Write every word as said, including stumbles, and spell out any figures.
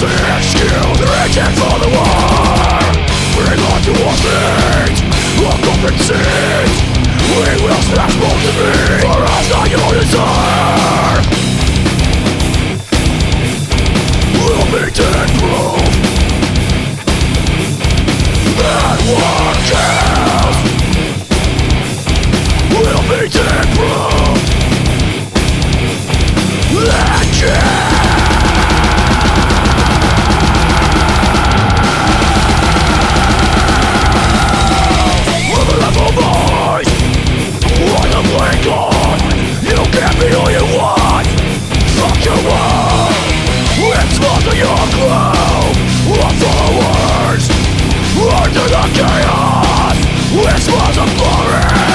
Reaching for the war, bring on to our feet. We'll compensate. We will smash both the beat. For us, not your desire. We'll meet and prove that war kills. We'll meet and prove that kills. You can't be all you want. Fuck your world. It's mostly your glow. Of followers into the chaos. Whispers of glory.